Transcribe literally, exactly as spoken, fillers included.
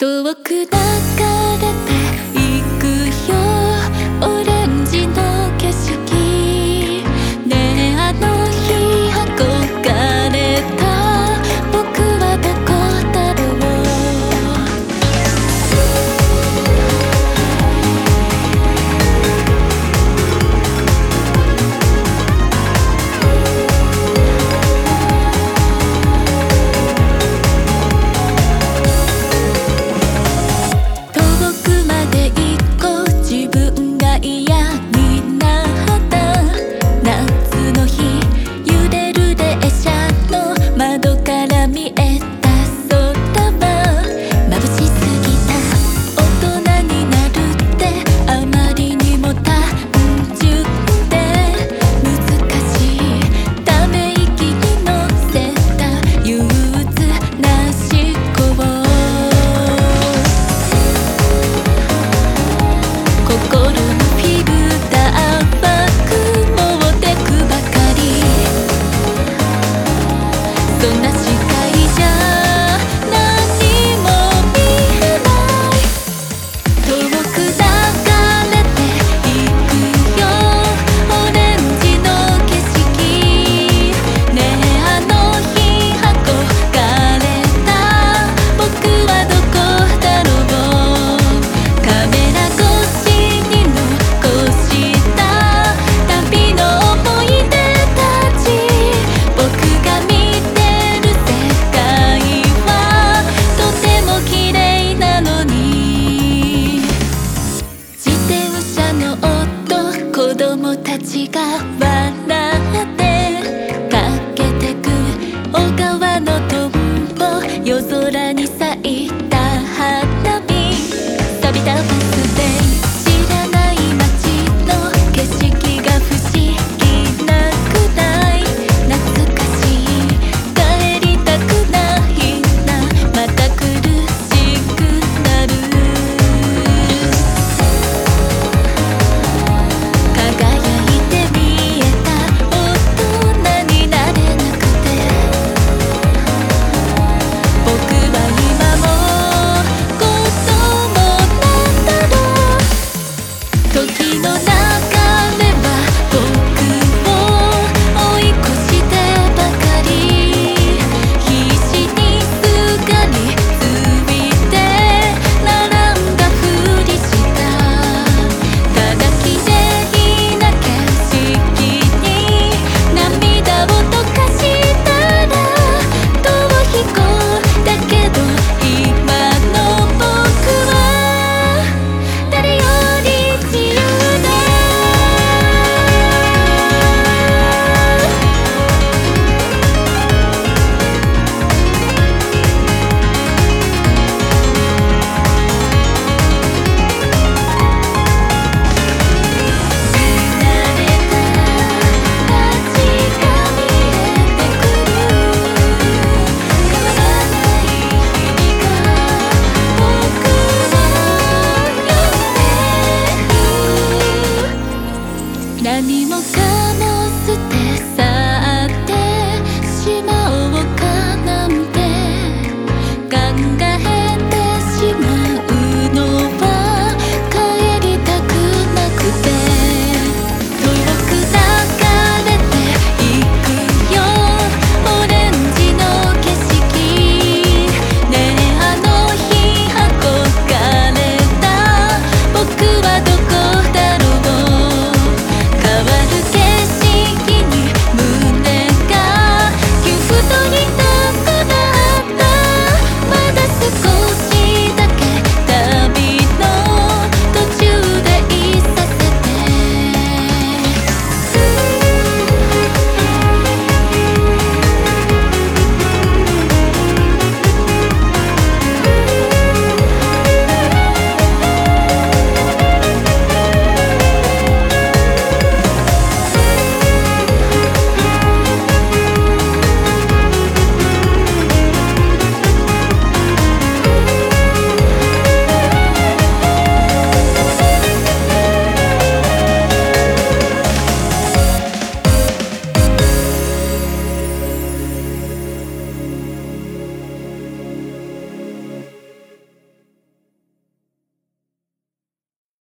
遠く流れていくよオレンジの景色ねえあの日憧れた僕はどこだろう遠くまで行こう自分が嫌になった夏の日揺れる電車の窓から見えた空は眩しすぎた大人になるってあまりにも単純で難しいため息に乗せた憂鬱な思考心のフィルターは曇ってくばかりそんな視界じゃ何も見えない遠く流れていくよオレンジの景色ねえあの日憧れた僕はどこだろうカメラ越しに残した旅の思い出たち僕が見てる世界はとても綺麗なのに自転車の音子供たちが笑って駆けてく小川のトンボ夜空に咲いた花火錆びた